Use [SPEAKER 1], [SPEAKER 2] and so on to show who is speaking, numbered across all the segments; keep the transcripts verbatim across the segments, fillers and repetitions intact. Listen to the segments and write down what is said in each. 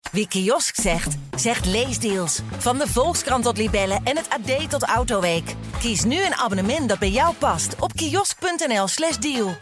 [SPEAKER 1] Wie kiosk zegt, zegt leesdeals. Van de Volkskrant tot Libellen en het A D tot Autoweek. Kies nu een abonnement dat bij jou past op kiosk.nl slash deal.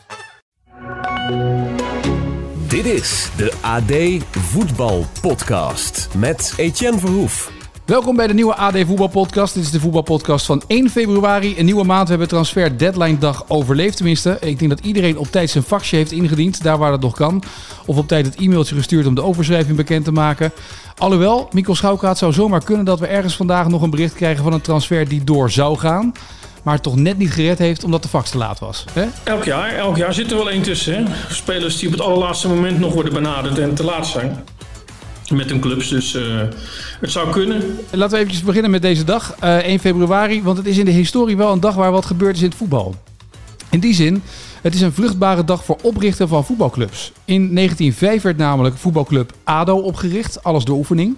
[SPEAKER 2] Dit is de A D Voetbal Podcast met Etienne Verhoef.
[SPEAKER 3] Welkom bij de nieuwe A D Voetbal Podcast. Dit is de voetbalpodcast van één februari. Een nieuwe maand. We hebben transfer deadline dag overleefd tenminste. Ik denk dat iedereen op tijd zijn faxje heeft ingediend, daar waar het nog kan. Of op tijd het e-mailtje gestuurd om de overschrijving bekend te maken. Alhoewel, Mikkel Schouwka, het zou zomaar kunnen dat we ergens vandaag nog een bericht krijgen van een transfer die door zou gaan. Maar het toch net niet gered heeft omdat de fax te laat was. Hè?
[SPEAKER 4] Elk jaar, elk jaar zit er wel één tussen. Hè? Spelers die op het allerlaatste moment nog worden benaderd en te laat zijn. Met hun clubs, dus uh, het zou kunnen.
[SPEAKER 3] Laten we even beginnen met deze dag, uh, één februari. Want het is in de historie wel een dag waar wat gebeurd is in het voetbal. In die zin, het is een vruchtbare dag voor oprichten van voetbalclubs. In negentien vijf werd namelijk voetbalclub A D O opgericht, alles door oefening.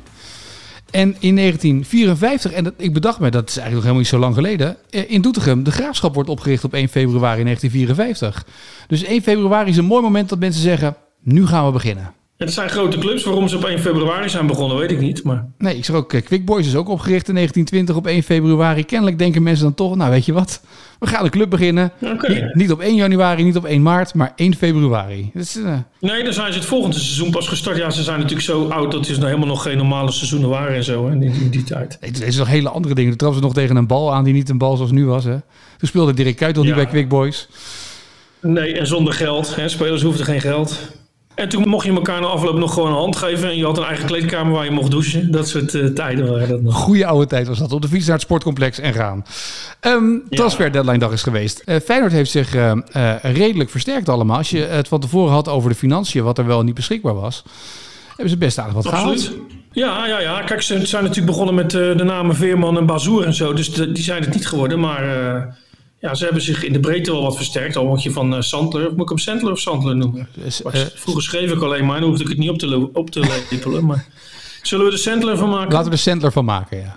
[SPEAKER 3] En in negentien vierenvijftig, en dat, ik bedacht me, dat is eigenlijk nog helemaal niet zo lang geleden, in Doetinchem, de Graafschap wordt opgericht op één februari negentien vierenvijftig. Dus één februari is een mooi moment dat mensen zeggen, nu gaan we beginnen.
[SPEAKER 4] Het zijn grote clubs. Waarom ze op één februari zijn begonnen, weet ik niet. Maar...
[SPEAKER 3] Nee, ik zeg ook, uh, Quick Boys is ook opgericht in negentien twintig op één februari. Kennelijk denken mensen dan toch, nou weet je wat, we gaan de club beginnen.
[SPEAKER 4] Okay.
[SPEAKER 3] Niet, niet op één januari, niet op één maart, maar één februari. Dus, uh...
[SPEAKER 4] Nee, dan zijn ze het volgende seizoen pas gestart. Ja, ze zijn natuurlijk zo oud dat het nou helemaal nog geen normale seizoenen waren en zo hè, in, in die tijd.
[SPEAKER 3] Nee, er zijn nog hele andere dingen. Toen trapten ze nog tegen een bal aan die niet een bal zoals nu was. Hè. Toen speelde Dirk Kuyt nog ja. niet bij Quick Boys.
[SPEAKER 4] Nee, en zonder geld. Hè. Spelers hoefden geen geld. En toen mocht je elkaar na afloop nog gewoon een hand geven. En je had een eigen kleedkamer waar je mocht douchen. Dat soort uh, tijden waren dat nog.
[SPEAKER 3] Goeie oude tijd was dat. Op de fiets naar het sportcomplex en gaan. Um, transfer ja. deadline dag is geweest. Uh, Feyenoord heeft zich uh, uh, redelijk versterkt allemaal. Als je het van tevoren had over de financiën, wat er wel niet beschikbaar was, hebben ze best aardig wat
[SPEAKER 4] Absoluut. gehaald. Ja, ja, ja. Kijk, ze zijn natuurlijk begonnen met uh, de namen Veerman en Bazoer en zo. Dus de, die zijn het niet geworden. Maar uh, ja, ze hebben zich in de breedte wel wat versterkt. Al word je van uh, Sandler. Moet ik hem Sandler of Sandler noemen? Dus, uh, Vroeger schreef ik alleen maar. En dan hoefde ik het niet op te, lo- op te lepelen. Maar zullen we er Sandler van maken?
[SPEAKER 3] Laten we er Sandler van maken, ja.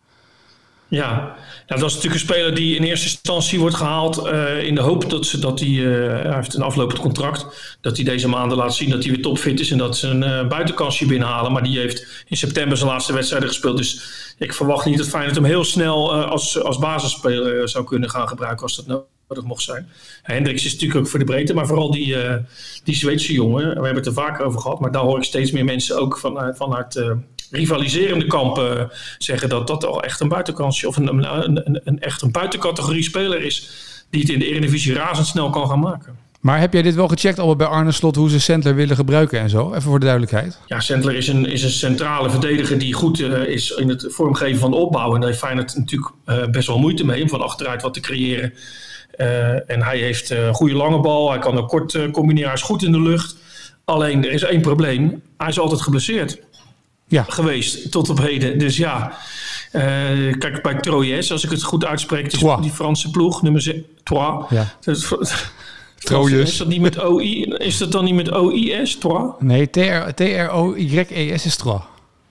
[SPEAKER 4] Ja, nou, dat is natuurlijk een speler die in eerste instantie wordt gehaald uh, in de hoop dat ze dat hij, uh, hij heeft een aflopend contract, dat hij deze maanden laat zien dat hij weer topfit is en dat ze een uh, buitenkansje binnenhalen. Maar die heeft in september zijn laatste wedstrijden gespeeld. Dus ik verwacht niet dat Feyenoord hem heel snel uh, als, als basisspeler uh, zou kunnen gaan gebruiken als dat nodig mocht zijn. Hendricks is natuurlijk ook voor de breedte, maar vooral die, uh, die Zweedse jongen, we hebben het er vaker over gehad, maar daar hoor ik steeds meer mensen ook vanuit, vanuit uh, rivaliserende kampen uh, zeggen dat dat al echt een buitenkansje of een, een, een, een echt een buitencategorie speler is die het in de Eredivisie razendsnel kan gaan maken.
[SPEAKER 3] Maar heb jij dit wel gecheckt al bij Arne Slot hoe ze Sandler willen gebruiken en zo? Even voor de duidelijkheid.
[SPEAKER 4] Ja, Sandler is een, is een centrale verdediger die goed uh, is in het vormgeven van de opbouw. En daar heeft Feyenoord natuurlijk uh, best wel moeite mee om van achteruit wat te creëren. Uh, en hij heeft uh, een goede lange bal. Hij kan ook kort uh, combineren. Hij is goed in de lucht. Alleen, er is één probleem. Hij is altijd geblesseerd. Ja. Geweest tot op heden. Dus ja, uh, kijk bij Troyes, als ik het goed uitspreek, het is die Franse ploeg, nummer zeven. Trois. Ja.
[SPEAKER 3] Troyes.
[SPEAKER 4] Is dat niet met O I? Is dat dan niet met O I S? Trois?
[SPEAKER 3] Nee, T R O Y E S is Trois.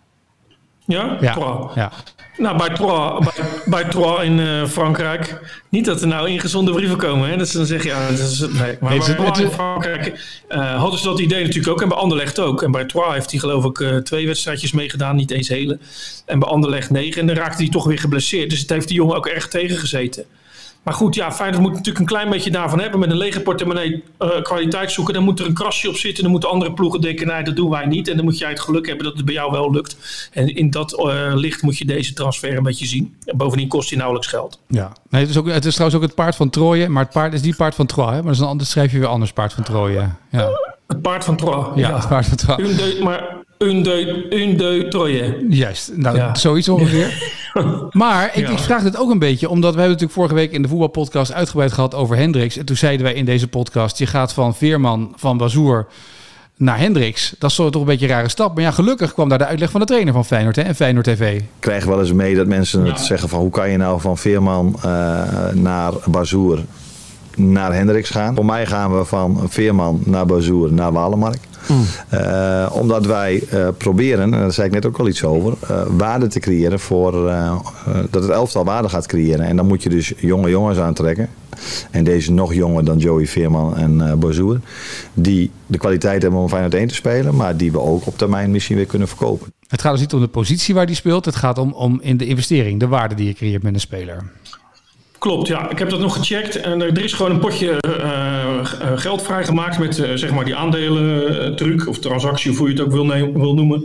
[SPEAKER 4] Ja?
[SPEAKER 3] Ja.
[SPEAKER 4] Trois.
[SPEAKER 3] Ja.
[SPEAKER 4] Nou, bij Trois, bij, bij Trois in uh, Frankrijk. Niet dat er nou ingezonde brieven komen. Hè? Dus dan zeg je, ja, dat is, nee. Maar nee, bij Trois in Frankrijk uh, hadden ze dat idee natuurlijk ook. En bij Anderlecht ook. En bij Trois heeft hij geloof ik uh, twee wedstrijdjes meegedaan. Niet eens hele. En bij Anderlecht negen. En dan raakte hij toch weer geblesseerd. Dus het heeft die jongen ook erg tegengezeten. Maar goed, ja, Feyenoord moet natuurlijk een klein beetje daarvan hebben. Met een lege portemonnee uh, kwaliteit zoeken. Dan moet er een krasje op zitten. Dan moeten andere ploegen denken, nee, dat doen wij niet. En dan moet jij het geluk hebben dat het bij jou wel lukt. En in dat uh, licht moet je deze transfer een beetje zien. En bovendien kost hij nauwelijks geld.
[SPEAKER 3] Ja, nee, het, is ook, het is trouwens ook het paard van Troje. Maar het paard is die paard van Troyes. Maar dat is een ander, schrijf je weer anders, paard van Troje. Ja.
[SPEAKER 4] Het paard van Troyes.
[SPEAKER 3] Ja, ja, het paard van Troyes.
[SPEAKER 4] Un de, maar un de, un de Troje.
[SPEAKER 3] Juist, nou, ja. Zoiets ongeveer. Maar ik, ja. ik vraag het ook een beetje, omdat we hebben natuurlijk vorige week in de voetbalpodcast uitgebreid gehad over Hendricks. En toen zeiden wij in deze podcast, je gaat van Veerman, van Bazoer naar Hendricks. Dat is toch een beetje een rare stap. Maar ja, gelukkig kwam daar de uitleg van de trainer van Feyenoord hè, en Feyenoord T V.
[SPEAKER 5] Ik krijg wel eens mee dat mensen ja. het zeggen van hoe kan je nou van Veerman uh, naar Bazoer naar Hendricks gaan. Voor mij gaan we van Veerman naar Bazoer naar Walemark. Mm. Uh, omdat wij uh, proberen, en daar zei ik net ook al iets over, uh, waarde te creëren voor uh, uh, dat het elftal waarde gaat creëren. En dan moet je dus jonge jongens aantrekken. En deze nog jonger dan Joey Veerman en uh, Bazoer. Die de kwaliteit hebben om Feyenoord één te spelen. Maar die we ook op termijn misschien weer kunnen verkopen.
[SPEAKER 3] Het gaat dus niet om de positie waar die speelt. Het gaat om, om in de investering, de waarde die je creëert met een speler.
[SPEAKER 4] Klopt, ja. Ik heb dat nog gecheckt. En er is gewoon een potje uh, geld vrijgemaakt met uh, zeg maar die aandelen-truc of transactie, of hoe je het ook wil, ne- wil noemen.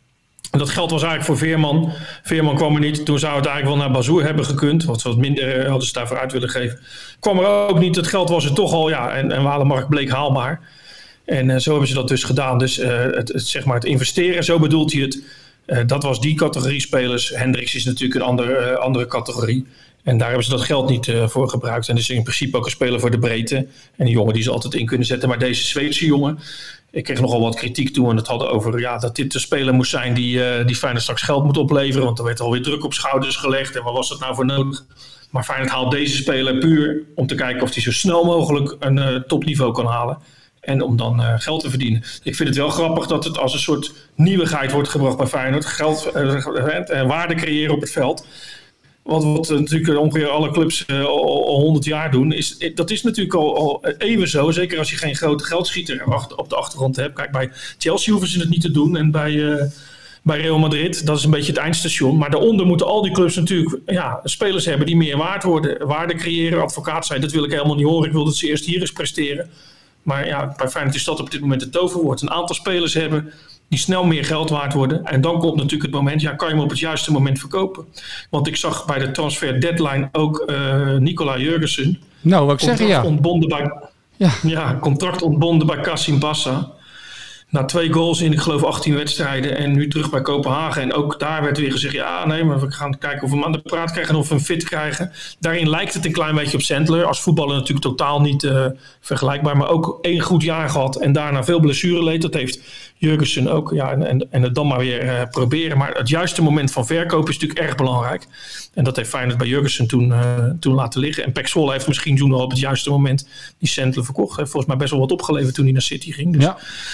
[SPEAKER 4] En dat geld was eigenlijk voor Veerman. Veerman kwam er niet. Toen zou het eigenlijk wel naar Bazoer hebben gekund. Wat ze wat minder hadden ze daarvoor uit willen geven. Kwam er ook niet. Het geld was er toch al. Ja, en, en Walemark bleek haalbaar. En uh, zo hebben ze dat dus gedaan. Dus uh, het, het, zeg maar het investeren, zo bedoelt hij het. Uh, dat was die categorie spelers. Hendricks is natuurlijk een andere, uh, andere categorie. En daar hebben ze dat geld niet uh, voor gebruikt. En dus in principe ook een speler voor de breedte. En die jongen die ze altijd in kunnen zetten. Maar deze Zweedse jongen, ik kreeg nogal wat kritiek toen we het hadden over ja, dat dit de speler moest zijn die, uh, die Feyenoord straks geld moet opleveren. Want er werd alweer druk op schouders gelegd. En wat was dat nou voor nodig? Maar Feyenoord haalt deze speler puur om te kijken of hij zo snel mogelijk een uh, topniveau kan halen. En om dan uh, geld te verdienen. Ik vind het wel grappig dat het als een soort nieuwigheid wordt gebracht bij Feyenoord. Geld en uh, uh, waarde creëren op het veld. Wat, wat natuurlijk ongeveer alle clubs uh, al honderd jaar doen. Is, dat is natuurlijk al, al eeuwen zo. Zeker als je geen grote geldschieter op de achtergrond hebt. Kijk, bij Chelsea hoeven ze het niet te doen. En bij, uh, bij Real Madrid, dat is een beetje het eindstation. Maar daaronder moeten al die clubs natuurlijk ja, spelers hebben die meer waard worden. Waarde creëren, advocaat zijn. Dat wil ik helemaal niet horen. Ik wil dat ze eerst hier eens presteren. Maar ja, bij Feyenoord is dat op dit moment het toverwoord. Een aantal spelers hebben die snel meer geld waard worden. En dan komt natuurlijk het moment, ja, kan je hem op het juiste moment verkopen. Want ik zag bij de transfer deadline ook uh, Nicola Jurgensen.
[SPEAKER 3] Nou, wat ik zeg, ja.
[SPEAKER 4] Ontbonden bij,
[SPEAKER 3] ja.
[SPEAKER 4] Ja, contract ontbonden bij Kassim Bassa. Na twee goals in, ik geloof, achttien wedstrijden. En nu terug bij Kopenhagen. En ook daar werd weer gezegd, ja, nee, maar we gaan kijken of we hem aan de praat krijgen of we hem fit krijgen. Daarin lijkt het een klein beetje op Sandler. Als voetballer natuurlijk totaal niet uh, vergelijkbaar. Maar ook één goed jaar gehad en daarna veel blessureleed. Dat heeft Jurgensen ook. Ja, en, en, en het dan maar weer uh, proberen. Maar het juiste moment van verkoop is natuurlijk erg belangrijk. En dat heeft Feyenoord bij Jurgensen toen, uh, toen laten liggen. En Pek Zwolle heeft misschien toen al op het juiste moment die Sandler verkocht. Heeft volgens mij best wel wat opgeleverd toen hij naar City ging. Dus...
[SPEAKER 3] Ja.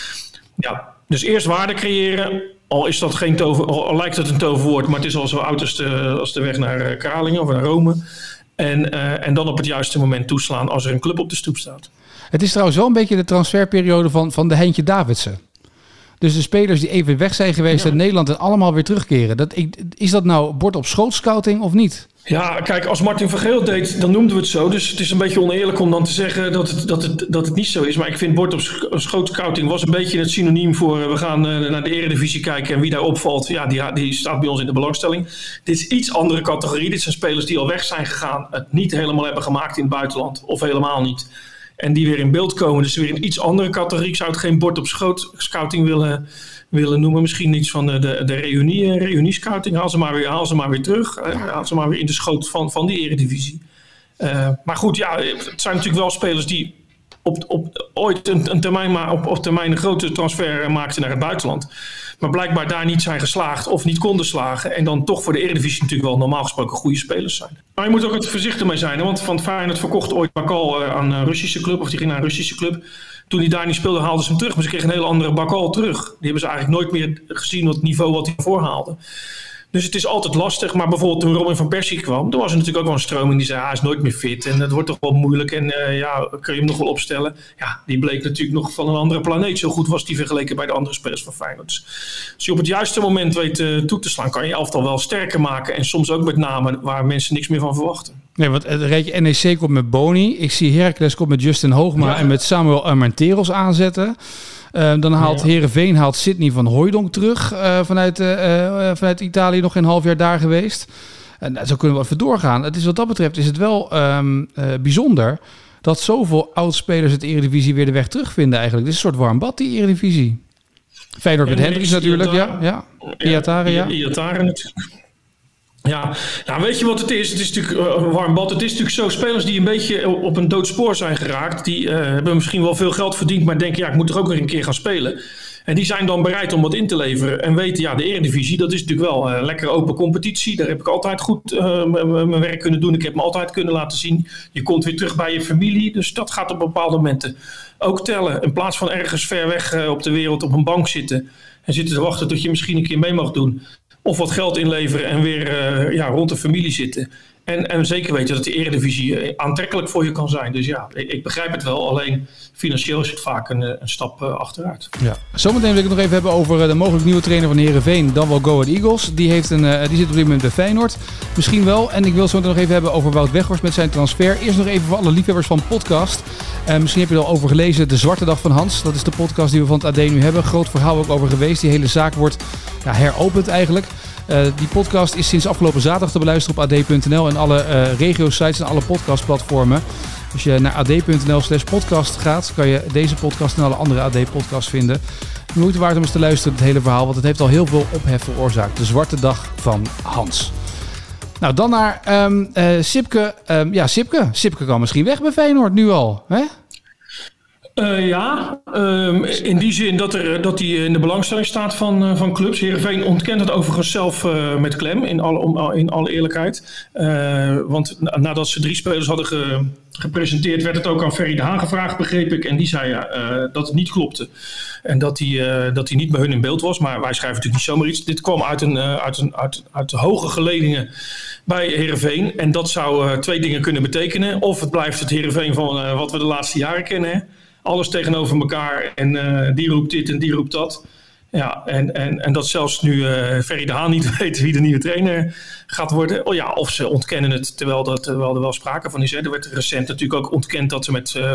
[SPEAKER 4] Ja, dus eerst waarde creëren, al is dat geen tover, al lijkt het een toverwoord, maar het is al zo oud als de, als de weg naar Kralingen of naar Rome. En, uh, en dan op het juiste moment toeslaan als er een club op de stoep staat.
[SPEAKER 3] Het is trouwens wel een beetje de transferperiode van, van de Heintje Davidsen. Dus de spelers die even weg zijn geweest ja. uit Nederland en allemaal weer terugkeren. Dat, is dat nou bord op schoot scouting of niet?
[SPEAKER 4] Ja, kijk, als Martin van Geel deed, dan noemden we het zo. Dus het is een beetje oneerlijk om dan te zeggen dat het, dat het, dat het niet zo is. Maar ik vind bord op schoot scouting was een beetje het synoniem voor... we gaan uh, naar de Eredivisie kijken en wie daar opvalt, ja, die, die staat bij ons in de belangstelling. Dit is iets andere categorie. Dit zijn spelers die al weg zijn gegaan, het niet helemaal hebben gemaakt in het buitenland. Of helemaal niet. En die weer in beeld komen. Dus weer een iets andere categorie. Ik zou het geen bord op schoot scouting willen... willen noemen. Misschien iets van de, de, de reunie, reunie scouting. Haal ze maar weer, haal ze maar weer terug. Uh, haal ze maar weer in de schoot van, van die Eredivisie. Uh, maar goed, ja, het zijn natuurlijk wel spelers die op, op, ooit een, een termijn, maar op, op termijn een grote transfer maakten naar het buitenland. Maar blijkbaar daar niet zijn geslaagd of niet konden slagen. En dan toch voor de Eredivisie natuurlijk wel normaal gesproken goede spelers zijn. Maar je moet ook het voorzichtig mee zijn. Hè? Want Van Feyenoord verkocht ooit Bakal uh, aan een Russische club. Of die ging naar een Russische club. Toen hij daar niet speelde haalden ze hem terug. Maar ze kregen een hele andere Bakal terug. Die hebben ze eigenlijk nooit meer gezien op het niveau wat hij voorhaalde. Dus het is altijd lastig. Maar bijvoorbeeld toen Robin van Persie kwam, toen was er natuurlijk ook wel een stroming die zei, ah, hij is nooit meer fit. En dat wordt toch wel moeilijk. En uh, ja, kun je hem nog wel opstellen? Ja, die bleek natuurlijk nog van een andere planeet. Zo goed was die vergeleken bij de andere spelers van Feyenoord. Dus als je op het juiste moment weet uh, toe te slaan, kan je elftal wel sterker maken. En soms ook met namen waar mensen niks meer van verwachten.
[SPEAKER 3] Nee, want het rijtje N E C komt met Boni. Ik zie Heracles komt met Justin Hoogma ja. en met Samuel Armenteros aanzetten. Uh, dan haalt ja. Heerenveen haalt Sidney van Hooijdonk terug uh, vanuit, uh, uh, vanuit Italië, nog een half jaar daar geweest. En uh, zo kunnen we even doorgaan. Het is, wat dat betreft is het wel um, uh, bijzonder dat zoveel oudspelers het Eredivisie weer de weg terugvinden eigenlijk. Het is een soort warm bad, die Eredivisie. Feyenoord met Hendricks natuurlijk, ja. ja. Iatare, ja.
[SPEAKER 4] Iatare natuurlijk. Ja, nou weet je wat het is? Het is natuurlijk een warm bad. Het is natuurlijk zo, spelers die een beetje op een dood spoor zijn geraakt, die uh, hebben misschien wel veel geld verdiend, maar denken, ja, ik moet toch ook weer een keer gaan spelen. En die zijn dan bereid om wat in te leveren en weten, ja, de Eredivisie, dat is natuurlijk wel een lekkere open competitie. Daar heb ik altijd goed uh, mijn werk kunnen doen. Ik heb me altijd kunnen laten zien. Je komt weer terug bij je familie, dus dat gaat op bepaalde momenten ook tellen. In plaats van ergens ver weg uh, op de wereld op een bank zitten en zitten te wachten tot je misschien een keer mee mag doen. Of wat geld inleveren en weer uh, ja, rond de familie zitten. En, en zeker weten dat de Eredivisie aantrekkelijk voor je kan zijn. Dus ja, ik, ik begrijp het wel. Alleen financieel is het vaak een, een stap uh, achteruit.
[SPEAKER 3] Ja. Zometeen wil ik het nog even hebben over de mogelijk nieuwe trainer van Heerenveen. Dan wel Go Ahead Eagles. Die, heeft een, uh, die zit op dit moment bij Feyenoord. Misschien wel. En ik wil zo nog even hebben over Wout Weghorst met zijn transfer. Eerst nog even voor alle liefhebbers van podcast. Uh, misschien heb je er al over gelezen. De Zwarte Dag van Hans. Dat is de podcast die we van het A D nu hebben. Groot verhaal ook over geweest. Die hele zaak wordt ja, heropend eigenlijk. Uh, die podcast is sinds afgelopen zaterdag te beluisteren op a d punt n l en alle uh, regio-sites en alle podcastplatformen. Als je naar a d punt n l slash podcast gaat, kan je deze podcast en alle andere A D-podcasts vinden. De moeite waard om eens te luisteren, het hele verhaal, want het heeft al heel veel ophef veroorzaakt. De Zwarte Dag van Hans. Nou, dan naar um, uh, Sipke. Um, ja, Sipke. Sipke kan misschien weg bij Feyenoord nu al, hè?
[SPEAKER 4] Uh, ja, um, in die zin dat, er, dat hij in de belangstelling staat van, uh, van clubs. Heerenveen ontkent het overigens zelf uh, met klem, in alle, om, in alle eerlijkheid. Uh, want na, nadat ze drie spelers hadden ge, gepresenteerd, werd het ook aan Ferry de Haan gevraagd, begreep ik. En die zei uh, dat het niet klopte. En dat hij, uh, dat hij niet bij hun in beeld was. Maar wij schrijven natuurlijk niet zomaar iets. Dit kwam uit, een, uh, uit, een, uit, uit de hoge geledingen bij Heerenveen. En dat zou uh, twee dingen kunnen betekenen. Of het blijft het Heerenveen van uh, wat we de laatste jaren kennen, hè? Alles tegenover elkaar en uh, die roept dit en die roept dat. Ja, en, en, en dat zelfs nu uh, Ferry de Haan niet weet wie de nieuwe trainer gaat worden. Oh ja, of ze ontkennen het terwijl, dat, terwijl er wel sprake van is. Hè. Er werd recent natuurlijk ook ontkend dat er met uh,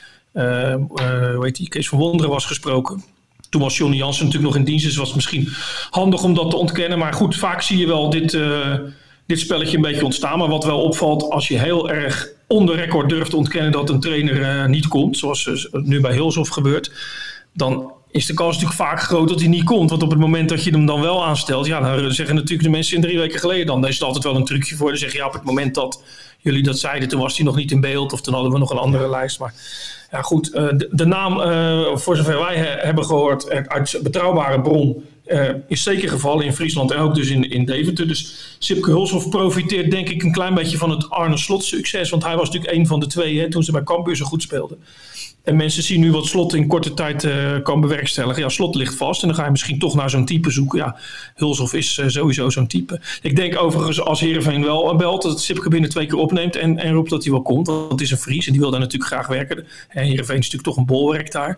[SPEAKER 4] uh, uh, hoe heet die, Kees van Wonderen was gesproken. Toen was Johnny Jansen natuurlijk nog in dienst, dus was het misschien handig om dat te ontkennen. Maar goed, vaak zie je wel dit, uh, dit spelletje een beetje ontstaan. Maar wat wel opvalt, als je heel erg onder record durft te ontkennen dat een trainer uh, niet komt, zoals uh, nu bij Hulshoff gebeurt, dan is de kans natuurlijk vaak groot dat hij niet komt. Want op het moment dat je hem dan wel aanstelt, ja, dan zeggen natuurlijk de mensen in drie weken geleden dan, daar is het altijd wel een trucje voor. Dan zeg je, ja, op het moment dat jullie dat zeiden, toen was hij nog niet in beeld of toen hadden we nog een andere lijst. Maar ja, goed, uh, de, de naam, uh, voor zover wij he, hebben gehoord, uit betrouwbare bron, Uh, is zeker gevallen in Friesland en ook dus in, in Deventer. Dus Sipke Hulshoff profiteert denk ik een klein beetje van het Arne Slot succes. Want hij was natuurlijk een van de twee, hè, toen ze bij Cambuur zo goed speelden. En mensen zien nu wat Slot in korte tijd uh, kan bewerkstelligen. Ja, Slot ligt vast en dan ga je misschien toch naar zo'n type zoeken. Ja, Hulshoff is uh, sowieso zo'n type. Ik denk overigens als Heerenveen wel belt, dat Sipke binnen twee keer opneemt en, en roept dat hij wel komt. Want het is een Fries en die wil daar natuurlijk graag werken. En Heerenveen is natuurlijk toch een bolwerk daar.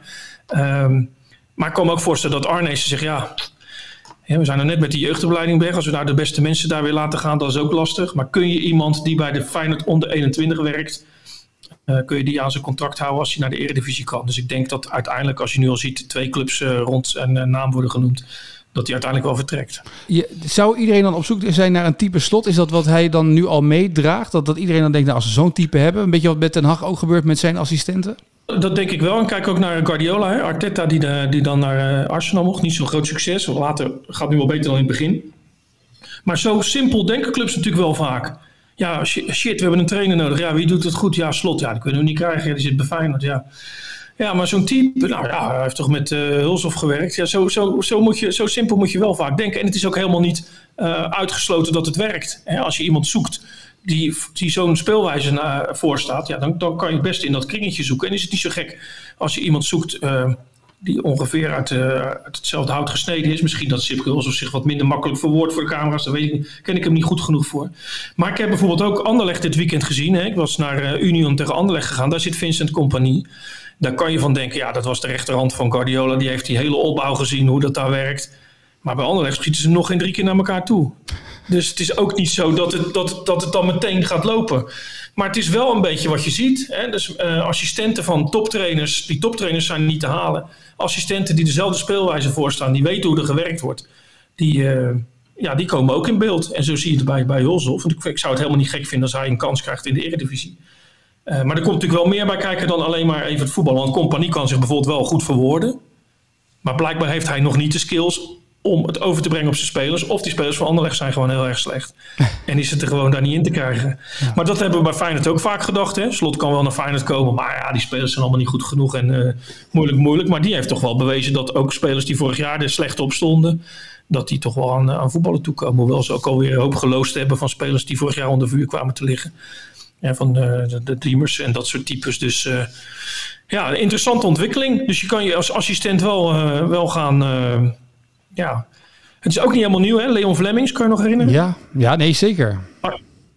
[SPEAKER 4] Um, maar ik kan me ook voorstellen dat Arnezen zegt, ja, ja, we zijn er net met die jeugdopleiding weg. Als we nou de beste mensen daar weer laten gaan, dat is ook lastig. Maar kun je iemand die bij de Feyenoord onder eenentwintig werkt, uh, kun je die aan zijn contract houden als hij naar de Eredivisie kan. Dus ik denk dat uiteindelijk, als je nu al ziet, twee clubs uh, rond zijn uh, naam worden genoemd, dat hij uiteindelijk wel vertrekt. Je,
[SPEAKER 3] zou iedereen dan op zoek zijn naar een type Slot? Is dat wat hij dan nu al meedraagt? Dat, dat iedereen dan denkt, nou, als ze zo'n type hebben, een beetje wat met Ten Hag ook gebeurt met zijn assistenten?
[SPEAKER 4] Dat denk ik wel. En kijk ook naar Guardiola. Hè? Arteta die, de, die dan naar Arsenal mocht. Niet zo'n groot succes. Later gaat nu wel beter dan in het begin. Maar zo simpel denken clubs natuurlijk wel vaak. Ja, shit, we hebben een trainer nodig. Ja, wie doet het goed? Ja, Slot. Ja, dat kunnen we niet krijgen. Ja, die zit bij Feyenoord. Ja. Ja, maar zo'n type, nou ja, hij heeft toch met uh, Hulshoff gewerkt. Ja, zo, zo, zo, moet je, zo simpel moet je wel vaak denken. En het is ook helemaal niet uh, uitgesloten dat het werkt. Hè? Als je iemand zoekt die, die zo'n speelwijze na, voorstaat, ja, dan, dan kan je het beste in dat kringetje zoeken. En is het niet zo gek als je iemand zoekt uh, die ongeveer uit, uh, uit hetzelfde hout gesneden is. Misschien dat Sipke Hulshoff zich wat minder makkelijk verwoordt voor de camera's. Daar weet ik niet, ken ik hem niet goed genoeg voor. Maar ik heb bijvoorbeeld ook Anderlecht dit weekend gezien. Hè? Ik was naar uh, Union tegen Anderlecht gegaan. Daar zit Vincent Kompany. Daar kan je van denken, ja, dat was de rechterhand van Guardiola. Die heeft die hele opbouw gezien, hoe dat daar werkt. Maar bij Anderlecht schieten ze nog geen drie keer naar elkaar toe. Dus het is ook niet zo dat het, dat, dat het dan meteen gaat lopen. Maar het is wel een beetje wat je ziet. Hè? Dus uh, assistenten van toptrainers, die toptrainers zijn niet te halen. Assistenten die dezelfde speelwijze voorstaan, die weten hoe er gewerkt wordt. Die, uh, ja, die komen ook in beeld. En zo zie je het bij, bij Hulshoff. Want ik, ik zou het helemaal niet gek vinden als hij een kans krijgt in de Eredivisie. Uh, maar er komt natuurlijk wel meer bij kijken dan alleen maar even het voetbal. Want Kompany kan zich bijvoorbeeld wel goed verwoorden. Maar blijkbaar heeft hij nog niet de skills om het over te brengen op zijn spelers. Of die spelers van Anderlecht zijn gewoon heel erg slecht. En is het er gewoon daar niet in te krijgen. Ja. Maar dat hebben we bij Feyenoord ook vaak gedacht. Hè? Slot kan wel naar Feyenoord komen. Maar ja, die spelers zijn allemaal niet goed genoeg. En uh, moeilijk, moeilijk. Maar die heeft toch wel bewezen dat ook spelers die vorig jaar er slecht op stonden, dat die toch wel aan, aan voetballen toekomen. Hoewel ze ook alweer een hoop geloosd hebben van spelers die vorig jaar onder vuur kwamen te liggen. Ja, van de, de, de Dreamers en dat soort types. Dus uh, ja, een interessante ontwikkeling. Dus je kan je als assistent wel, uh, wel gaan. Uh, ja, het is ook niet helemaal nieuw, hè? Leon Vlemmings, kan je nog herinneren?
[SPEAKER 3] Ja, ja, nee, zeker.
[SPEAKER 4] Maar,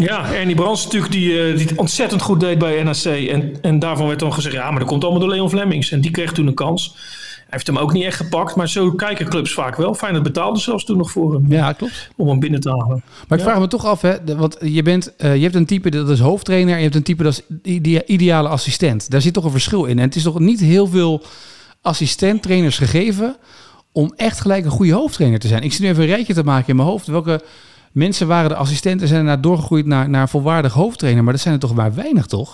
[SPEAKER 4] Ja, Ernie Brands natuurlijk, die, die het ontzettend goed deed bij N A C. En, en daarvan werd dan gezegd, ja, maar dat komt allemaal door Leon Flemings. En die kreeg toen een kans. Hij heeft hem ook niet echt gepakt, maar zo kijken clubs vaak wel. Feyenoord betaalde zelfs toen nog voor hem.
[SPEAKER 3] Ja, klopt.
[SPEAKER 4] Om hem binnen te halen.
[SPEAKER 3] Maar ik
[SPEAKER 4] ja.
[SPEAKER 3] vraag me toch af, hè, want je, bent, uh, je hebt een type dat is hoofdtrainer en je hebt een type dat is ide- ideale assistent. Daar zit toch een verschil in. En het is toch niet heel veel assistenttrainers gegeven om echt gelijk een goede hoofdtrainer te zijn. Ik zit nu even een rijtje te maken in mijn hoofd. Welke mensen waren de assistenten en zijn daarna doorgegroeid naar, naar een volwaardig hoofdtrainer? Maar dat zijn er toch maar weinig, toch?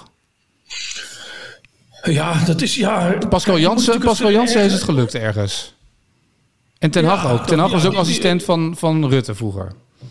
[SPEAKER 4] Ja, dat is... ja.
[SPEAKER 3] Pascal Jansen, Pascal Jansen is het gelukt ergens. En Ten Hag ja, ook. Ten Hag was ja, ook die, assistent van, van Rutte vroeger.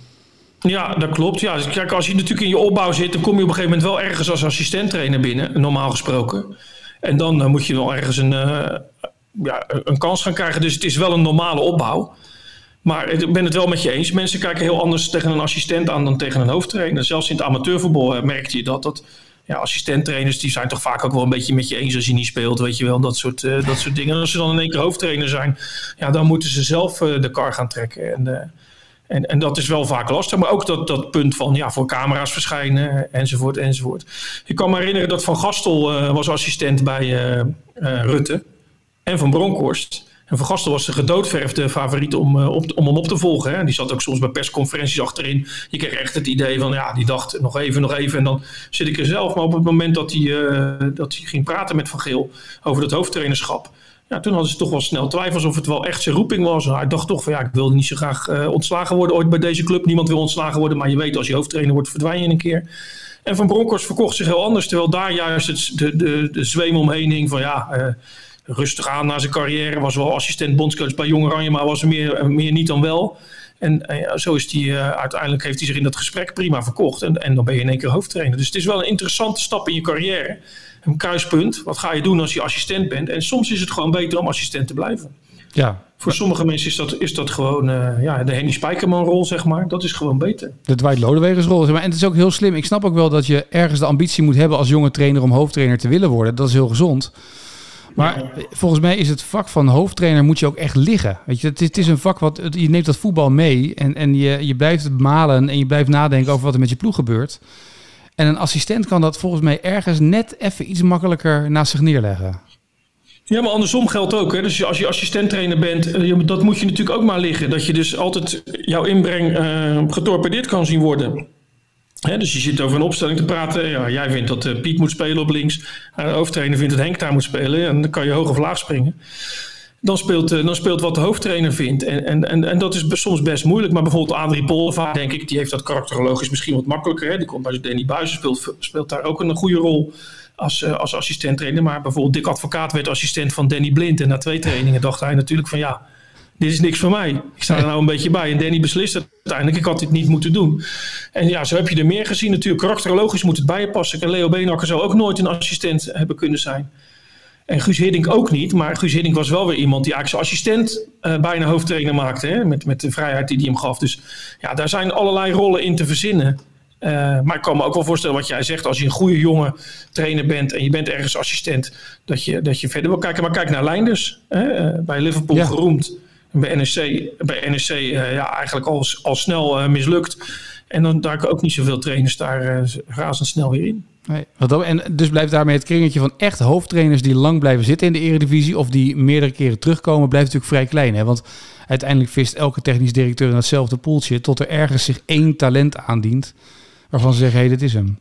[SPEAKER 4] Ja, dat klopt. Ja, dus kijk, als je natuurlijk in je opbouw zit, dan kom je op een gegeven moment wel ergens als assistenttrainer binnen, normaal gesproken. En dan uh, moet je wel ergens een, uh, ja, een kans gaan krijgen. Dus het is wel een normale opbouw. Maar ik ben het wel met je eens. Mensen kijken heel anders tegen een assistent aan dan tegen een hoofdtrainer. Zelfs in het amateurvoetbal uh, merkte je dat. dat ja, assistenttrainers die zijn toch vaak ook wel een beetje met je eens als je niet speelt. Weet je wel, dat soort, uh, dat soort dingen. En als ze dan in één keer hoofdtrainer zijn, ja, dan moeten ze zelf uh, de kar gaan trekken. En, uh, en, en dat is wel vaak lastig. Maar ook dat, dat punt van ja, voor camera's verschijnen enzovoort enzovoort. Ik kan me herinneren dat Van Gastel uh, was assistent bij uh, uh, Rutte. En Van Bronckhorst. En Van Gastel was de gedoodverfde favoriet om, uh, op, om hem op te volgen. Hè. Die zat ook soms bij persconferenties achterin. Je kreeg echt het idee van, ja, die dacht nog even, nog even. En dan zit ik er zelf. Maar op het moment dat hij, uh, dat hij ging praten met Van Geel over het hoofdtrainerschap. Ja, toen hadden ze toch wel snel twijfels of het wel echt zijn roeping was. Nou, hij dacht toch van, ja, ik wilde niet zo graag uh, ontslagen worden ooit bij deze club. Niemand wil ontslagen worden, maar je weet, als je hoofdtrainer wordt, verdwijn je een keer. En Van Bronckhorst verkocht zich heel anders. Terwijl daar juist het, de, de, de zweem omheen hing van, ja... Uh, rustig aan na zijn carrière. Was wel assistent bondscoach bij Jong Oranje, maar was er meer, meer niet dan wel. En uh, zo is hij uh, uiteindelijk heeft hij zich in dat gesprek prima verkocht. En, en dan ben je in één keer hoofdtrainer. Dus het is wel een interessante stap in je carrière. Een kruispunt. Wat ga je doen als je assistent bent? En soms is het gewoon beter om assistent te blijven.
[SPEAKER 3] Ja.
[SPEAKER 4] Voor sommige mensen is dat, is dat gewoon uh, ja, de Henny Spijkerman-rol, zeg maar. Dat is gewoon beter.
[SPEAKER 3] De Dwight Lodewegersrol. Zeg maar. En het is ook heel slim. Ik snap ook wel dat je ergens de ambitie moet hebben als jonge trainer om hoofdtrainer te willen worden. Dat is heel gezond. Maar ja. Volgens mij is het vak van hoofdtrainer moet je ook echt liggen. Weet je, het is, het is een vak wat je neemt dat voetbal mee en, en je, je blijft malen en je blijft nadenken over wat er met je ploeg gebeurt. En een assistent kan dat volgens mij ergens net even iets makkelijker naast zich neerleggen.
[SPEAKER 4] Ja, maar andersom geldt ook. Hè? Dus als je assistenttrainer bent, dat moet je natuurlijk ook maar liggen. Dat je dus altijd jouw inbreng uh, getorpedeerd kan zien worden. He, dus je zit over een opstelling te praten. Ja, jij vindt dat uh, Piet moet spelen op links. Uh, de hoofdtrainer vindt dat Henk daar moet spelen. En dan kan je hoog of laag springen. Dan speelt, uh, dan speelt wat de hoofdtrainer vindt. En, en, en, en dat is soms best moeilijk. Maar bijvoorbeeld Adrie Pollevaar, denk ik, die heeft dat karakterologisch misschien wat makkelijker. Hè? Die komt bij Danny Buijsen, speelt, speelt daar ook een goede rol als, uh, als assistent-trainer. Maar bijvoorbeeld Dick Advocaat werd assistent van Danny Blind. En na twee trainingen dacht hij natuurlijk van ja... Dit is niks voor mij. Ik sta er nou een beetje bij. En Danny beslist het uiteindelijk. Ik had dit niet moeten doen. En ja, zo heb je er meer gezien. Natuurlijk, karakterologisch moet het bij je passen. En Leo Beenhakker zou ook nooit een assistent hebben kunnen zijn. En Guus Hiddink ook niet. Maar Guus Hiddink was wel weer iemand die eigenlijk zijn assistent uh, bijna hoofdtrainer maakte. Hè? Met, met de vrijheid die hij hem gaf. Dus ja, daar zijn allerlei rollen in te verzinnen. Uh, maar ik kan me ook wel voorstellen wat jij zegt. Als je een goede jonge trainer bent en je bent ergens assistent. Dat je, dat je verder wil kijken. Maar kijk naar Leinders. Hè? Uh, bij Liverpool ja. geroemd. Bij N E C, bij N E C uh, ja, eigenlijk al, al snel uh, mislukt. En dan duiken ook niet zoveel trainers daar uh, razendsnel weer in.
[SPEAKER 3] Nee, en dus blijft daarmee het kringetje van echt hoofdtrainers die lang blijven zitten in de Eredivisie of die meerdere keren terugkomen, blijft natuurlijk vrij klein. Hè? Want uiteindelijk vist elke technisch directeur in hetzelfde poeltje tot er ergens zich één talent aandient waarvan ze zeggen, hé, hey, dit is hem.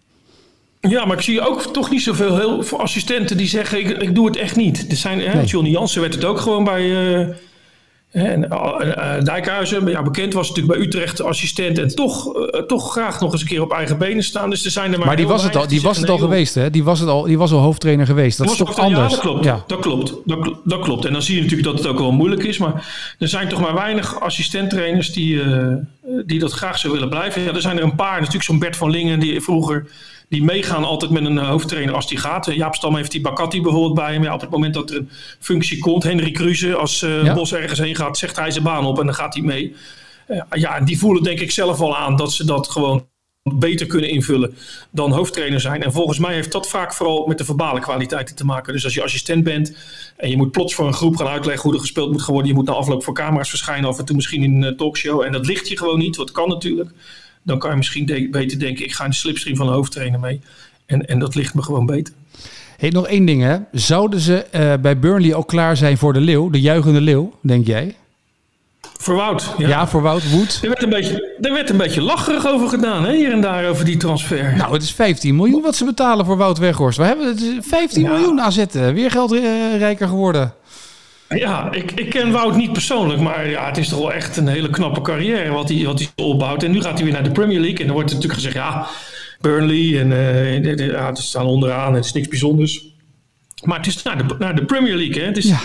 [SPEAKER 4] Ja, maar ik zie ook toch niet zoveel heel veel assistenten die zeggen, ik, ik doe het echt niet. Er zijn, hè, nee. Johnny Jansen werd het ook gewoon bij... Uh, En uh, Dijkhuizen, ja, bekend was natuurlijk bij Utrecht assistent en toch, uh, toch graag nog eens een keer op eigen benen staan. Dus er zijn er maar.
[SPEAKER 3] Maar die was het al, die was het al geweest, hè? Die was het al, die was al hoofdtrainer geweest. Dat is toch anders?
[SPEAKER 4] Ja, dat klopt. Ja. Dat klopt. Dat, dat klopt. En dan zie je natuurlijk dat het ook wel moeilijk is. Maar er zijn toch maar weinig assistenttrainers die, uh, die dat graag zo willen blijven. Ja, er zijn er een paar. Natuurlijk zo'n Bert van Lingen die vroeger. Die meegaan altijd met een hoofdtrainer als die gaat. Jaap Stam heeft die Bakati bijvoorbeeld bij hem. Ja, op het moment dat er een functie komt. Henry Kruse, als uh, ja. Bos ergens heen gaat, zegt hij zijn baan op en dan gaat hij mee. Uh, ja, en die voelen denk ik zelf al aan dat ze dat gewoon beter kunnen invullen dan hoofdtrainer zijn. En volgens mij heeft dat vaak vooral met de verbale kwaliteiten te maken. Dus als je assistent bent en je moet plots voor een groep gaan uitleggen hoe er gespeeld moet worden. Je moet na afloop voor camera's verschijnen, af en toe misschien in een talkshow. En dat ligt je gewoon niet, wat kan natuurlijk. dan kan je misschien de- beter denken, ik ga in de slipstream van de hoofdtrainer mee. En, en dat ligt me gewoon beter.
[SPEAKER 3] Hey, nog één ding hè. Zouden ze uh, bij Burnley al klaar zijn voor de leeuw, de juichende leeuw, denk jij?
[SPEAKER 4] Voor Wout. Ja,
[SPEAKER 3] ja voor Wout Wood.
[SPEAKER 4] Er werd een beetje, er werd een beetje lacherig over gedaan, hè, hier en daar over die transfer.
[SPEAKER 3] Nou, het is vijftien miljoen wat ze betalen voor Wout Weghorst. We hebben het is vijftien ja. miljoen A Z, weer geldrijker uh, geworden.
[SPEAKER 4] Ja, ik, ik ken Wout niet persoonlijk, maar ja, het is toch wel echt een hele knappe carrière wat hij, wat hij opbouwt. En nu gaat hij weer naar de Premier League en dan wordt er natuurlijk gezegd, ja, Burnley en uh, de, de, ja, het staan onderaan en het is niks bijzonders. Maar het is naar de, naar de Premier League, hè. Het is ja.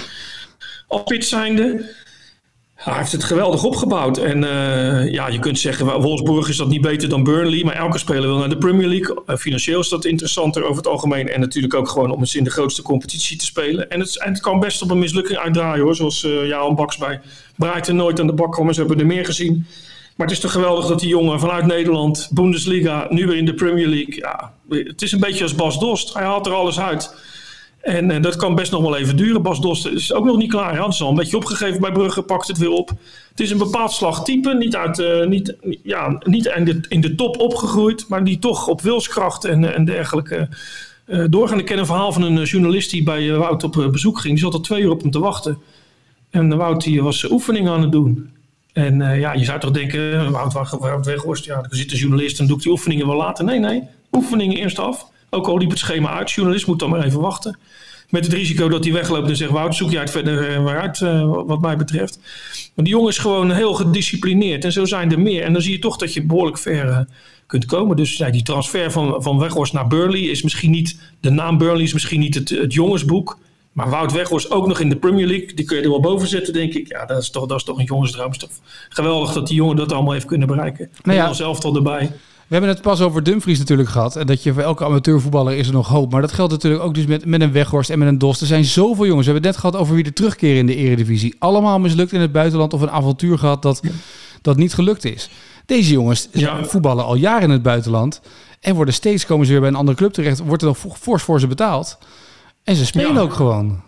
[SPEAKER 4] al fit zijnde. Hij heeft het geweldig opgebouwd. En uh, ja, je kunt zeggen, Wolfsburg is dat niet beter dan Burnley. Maar elke speler wil naar de Premier League. Uh, financieel is dat interessanter over het algemeen. En natuurlijk ook gewoon om eens in de grootste competitie te spelen. En het, en het kan best op een mislukking uitdraaien hoor. Zoals uh, Jan Baks bij Brighton nooit aan de bak kwam. Ze hebben er meer gezien. Maar het is toch geweldig dat die jongen vanuit Nederland, Bundesliga, nu weer in de Premier League. Ja, het is een beetje als Bas Dost. Hij haalt er alles uit. En uh, dat kan best nog wel even duren. Bas Dost is ook nog niet klaar. Hij had het al een beetje opgegeven bij Brugge, pakt het weer op. Het is een bepaald slagtype. Niet, uit, uh, niet, ja, niet in, de, in de top opgegroeid, maar die toch op wilskracht en, en dergelijke uh, doorgaan. Ik ken een verhaal van een journalist die bij uh, Wout op uh, bezoek ging. Die zat al twee uur op hem te wachten. En uh, Wout die was uh, oefeningen aan het doen. En uh, ja, je zou toch denken, Wout, Wout Weghorst, ja, er zit een journalist en doe ik die oefeningen wel later. Nee, nee, oefeningen eerst af. Ook al liep het schema uit, journalist moet dan maar even wachten. Met het risico dat hij wegloopt en zegt, Wout, zoek jij het verder uh, maar uit uh, wat mij betreft. Maar die jongen is gewoon heel gedisciplineerd en zo zijn er meer. En dan zie je toch dat je behoorlijk ver uh, kunt komen. Dus ja, die transfer van, van Weghorst naar Burnley is misschien niet, de naam Burnley is misschien niet het, het jongensboek. Maar Wout Weghorst ook nog in de Premier League, die kun je er wel boven zetten, denk ik. Ja, dat is toch, dat is toch een jongensdroomstof. Geweldig dat die jongen dat allemaal heeft kunnen bereiken. Nou ja, zelf al erbij.
[SPEAKER 3] We hebben het pas over Dumfries natuurlijk gehad. En dat je voor elke amateurvoetballer is er nog hoop. Maar dat geldt natuurlijk ook dus met, met een Weghorst en met een Dost. Er zijn zoveel jongens. We hebben het net gehad over wie er terugkeren in de Eredivisie. Allemaal mislukt in het buitenland of een avontuur gehad dat, ja. dat niet gelukt is. Deze jongens ja. voetballen al jaren in het buitenland. En worden steeds, komen ze weer bij een andere club terecht. Wordt er nog fors voor ze betaald. En ze spelen ja. ook gewoon.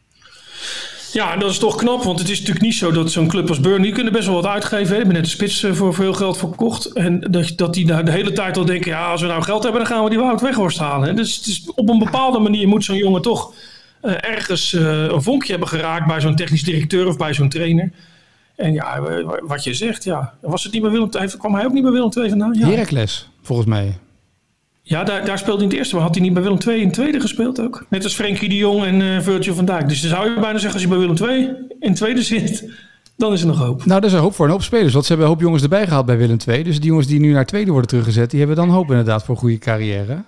[SPEAKER 4] Ja, dat is toch knap, want het is natuurlijk niet zo dat zo'n club als Burnley, die kunnen best wel wat uitgeven. Hè? Ik ben net de spits voor veel geld verkocht. En dat, dat die nou de hele tijd al denken, ja, als we nou geld hebben, dan gaan we die Wout Weghorst halen. Hè? Dus het is, op een bepaalde manier moet zo'n jongen toch uh, ergens uh, een vonkje hebben geraakt bij zo'n technisch directeur of bij zo'n trainer. En ja, wat je zegt, ja, was het niet bij Willem twee, kwam hij ook niet bij Willem twee vandaan? Ja.
[SPEAKER 3] Heracles, volgens mij.
[SPEAKER 4] Ja, daar, daar speelde hij in het eerste. Maar had hij niet bij Willem twee in het tweede gespeeld ook? Net als Frenkie de Jong en uh, Virgil van Dijk. Dus dan zou je bijna zeggen, als je bij Willem twee in het tweede zit, dan is er nog hoop.
[SPEAKER 3] Nou, er is er hoop voor een hoop spelers. Want ze hebben een hoop jongens erbij gehaald bij Willem twee. Dus die jongens die nu naar het tweede worden teruggezet, die hebben dan hoop inderdaad voor een goede carrière.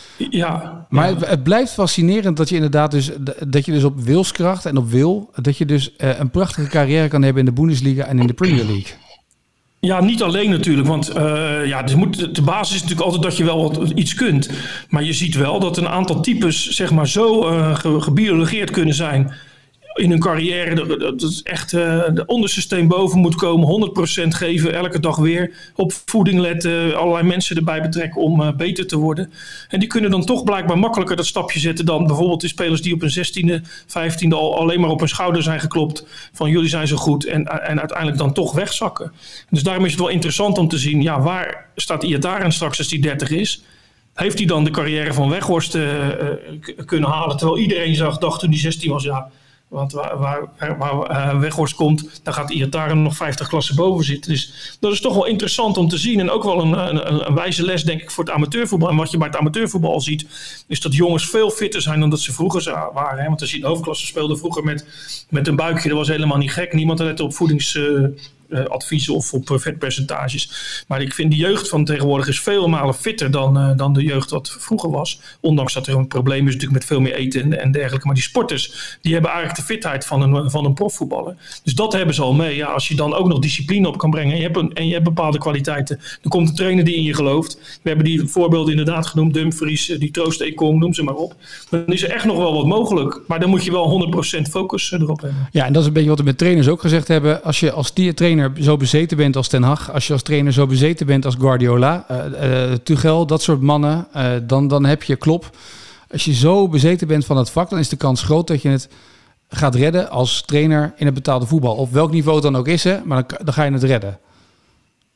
[SPEAKER 4] Ja.
[SPEAKER 3] Maar
[SPEAKER 4] ja.
[SPEAKER 3] Het, het blijft fascinerend dat je inderdaad dus, dat je dus op wilskracht en op wil, dat je dus uh, een prachtige carrière kan hebben in de Bundesliga en in de Premier League.
[SPEAKER 4] Ja, niet alleen natuurlijk, want uh, ja, dus moet, de basis is natuurlijk altijd dat je wel wat, iets kunt. Maar je ziet wel dat een aantal types zeg maar zo uh, ge, gebiologeerd kunnen zijn in hun carrière. Dat, dat is echt uh, de onderste steen boven moet komen, honderd procent geven, elke dag weer. Op voeding letten, allerlei mensen erbij betrekken om uh, beter te worden. En die kunnen dan toch blijkbaar makkelijker dat stapje zetten dan bijvoorbeeld de spelers die op een zestiende, vijftiende al alleen maar op hun schouder zijn geklopt. Van jullie zijn zo goed en, en uiteindelijk dan toch wegzakken. Dus daarom is het wel interessant om te zien, ja, waar staat Iataren straks als die dertig is? Heeft hij dan de carrière van Weghorst uh, uh, kunnen halen? Terwijl iedereen zag, dacht toen hij zestien was, ja... Want waar, waar, waar uh, Weghorst komt, dan gaat Iataren nog vijftig klassen boven zitten. Dus dat is toch wel interessant om te zien. En ook wel een, een, een wijze les, denk ik, voor het amateurvoetbal. En wat je bij het amateurvoetbal al ziet, is dat jongens veel fitter zijn dan dat ze vroeger waren. Hè? Want als je in de hoofdklasse speelde vroeger met, met een buikje, dat was helemaal niet gek. Niemand lette op voedingsadviezen uh, of op uh, vetpercentages. Maar ik vind de jeugd van tegenwoordig is vele malen fitter dan, uh, dan de jeugd wat vroeger was. Ondanks dat er een probleem is natuurlijk met veel meer eten en, en dergelijke. Maar die sporters, die hebben eigenlijk de fitheid van een, van een profvoetballer. Dus dat hebben ze al mee. Ja, als je dan ook nog discipline op kan brengen en je hebt, een, en je hebt bepaalde kwaliteiten, dan komt een trainer die in je gelooft. We hebben die voorbeelden inderdaad genoemd, Dumfries, die Troost Ekong, noem ze maar op. Dan is er echt nog wel wat mogelijk. Maar dan moet je wel honderd procent focus erop hebben.
[SPEAKER 3] Ja, en dat is een beetje wat we met trainers ook gezegd hebben. Als je als die trainer zo bezeten bent als Ten Hag, als je als trainer zo bezeten bent als Guardiola, uh, uh, Tuchel, dat soort mannen, uh, dan, dan heb je Klopp. Als je zo bezeten bent van het vak, dan is de kans groot dat je het gaat redden als trainer in het betaalde voetbal. Op welk niveau het dan ook is, hè, maar dan, dan ga je het redden.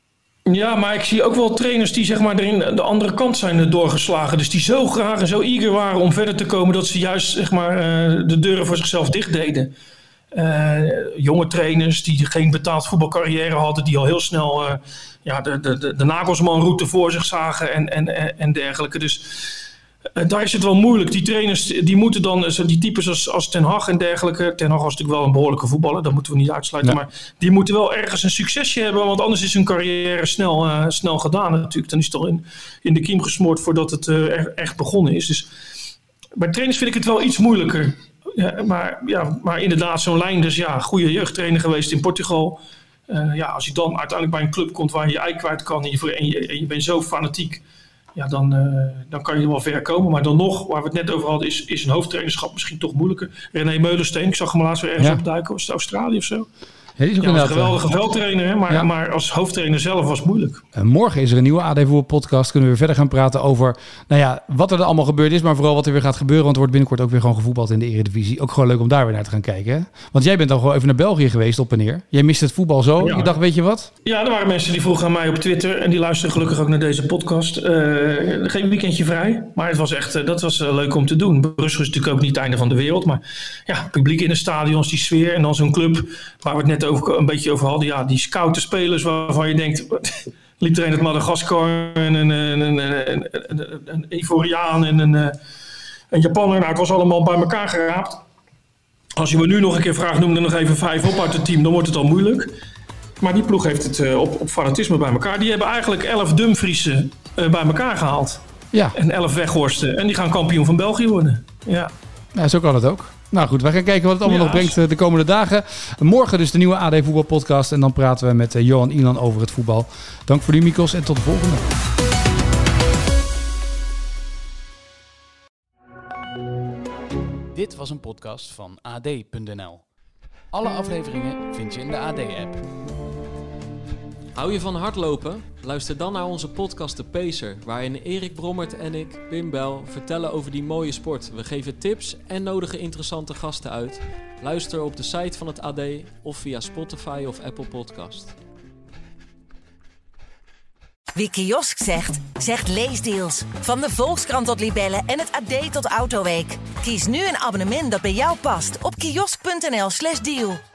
[SPEAKER 4] Ja, maar ik zie ook wel trainers die zeg maar er in de andere kant zijn doorgeslagen. Dus die zo graag en zo eager waren om verder te komen dat ze juist zeg maar uh, de deuren voor zichzelf dicht deden. Uh, jonge trainers die geen betaald voetbalcarrière hadden, die al heel snel uh, ja, de, de, de, de Nagelsman-route voor zich zagen en, en, en dergelijke. Dus uh, daar is het wel moeilijk. Die trainers die moeten dan, die types als, als Ten Hag en dergelijke. Ten Hag was natuurlijk wel een behoorlijke voetballer, dat moeten we niet uitsluiten. Ja. Maar die moeten wel ergens een succesje hebben, want anders is hun carrière snel, uh, snel gedaan natuurlijk. Dan is het al in, in de kiem gesmoord voordat het uh, echt, echt begonnen is. Dus bij trainers vind ik het wel iets moeilijker. Ja, maar, ja, maar inderdaad, zo'n lijn, dus ja, goede jeugdtrainer geweest in Portugal. Uh, ja, als je dan uiteindelijk bij een club komt waar je je ei kwijt kan en je, en je, en je bent zo fanatiek, ja, dan, uh, dan kan je er wel ver komen. Maar dan nog, waar we het net over hadden, is, is een hoofdtrainerschap misschien toch moeilijker. René Meulensteen, ik zag hem laatst weer ergens ja. opduiken. Was het Australië of zo?
[SPEAKER 3] Ja, die is ook
[SPEAKER 4] ja, was een geweldige veldtrainer, hè? Maar,
[SPEAKER 3] ja.
[SPEAKER 4] maar als hoofdtrainer zelf was het moeilijk.
[SPEAKER 3] En morgen is er een nieuwe A D Voetbal podcast. Kunnen we weer verder gaan praten over nou ja, wat er allemaal gebeurd is. Maar vooral wat er weer gaat gebeuren. Want er wordt binnenkort ook weer gewoon gevoetbald in de Eredivisie. Ook gewoon leuk om daar weer naar te gaan kijken. Hè? Want jij bent al gewoon even naar België geweest op en neer. Jij mist het voetbal zo. Ja. Je dacht, weet je wat?
[SPEAKER 4] Ja, er waren mensen die vroegen aan mij op Twitter. En die luisteren gelukkig ook naar deze podcast. Uh, geen weekendje vrij. Maar het was echt, uh, dat was uh, leuk om te doen. Brussel is natuurlijk ook niet het einde van de wereld. Maar ja, publiek in de stadions, die sfeer. En dan zo'n club waar we het net over, een beetje over hadden, ja, die scouten spelers waarvan je denkt, liep er een uit Madagaskar en een, een, een, een, een, een Ivoriaan en een, een Japaner. Nou, het was allemaal bij elkaar geraapt. Als je me nu nog een keer vraagt, noem er nog even vijf op uit het team, dan wordt het al moeilijk. Maar die ploeg heeft het uh, op, op fanatisme bij elkaar. Die hebben eigenlijk elf Dumfriesen uh, bij elkaar gehaald.
[SPEAKER 3] Ja.
[SPEAKER 4] En elf Weghorsten. En die gaan kampioen van België worden. Ja.
[SPEAKER 3] Ja, zo kan het ook. Nou goed, wij gaan kijken wat het allemaal
[SPEAKER 4] ja,
[SPEAKER 3] nog brengt de komende dagen. Morgen dus de nieuwe A D Voetbal podcast. En dan praten we met Johan Ilan over het voetbal. Dank voor nu, Mikos, en tot de volgende.
[SPEAKER 6] Dit was een podcast van A D punt N L. Alle afleveringen vind je in de A D-app.
[SPEAKER 7] Hou je van hardlopen? Luister dan naar onze podcast De Pacer, waarin Erik Brommert en ik, Pim Bel, vertellen over die mooie sport. We geven tips en nodigen interessante gasten uit. Luister op de site van het A D of via Spotify of Apple Podcast.
[SPEAKER 1] Wie kiosk zegt, zegt leesdeals. Van de Volkskrant tot Libellen en het A D tot Autoweek. Kies nu een abonnement dat bij jou past op kiosk punt n l slash deal.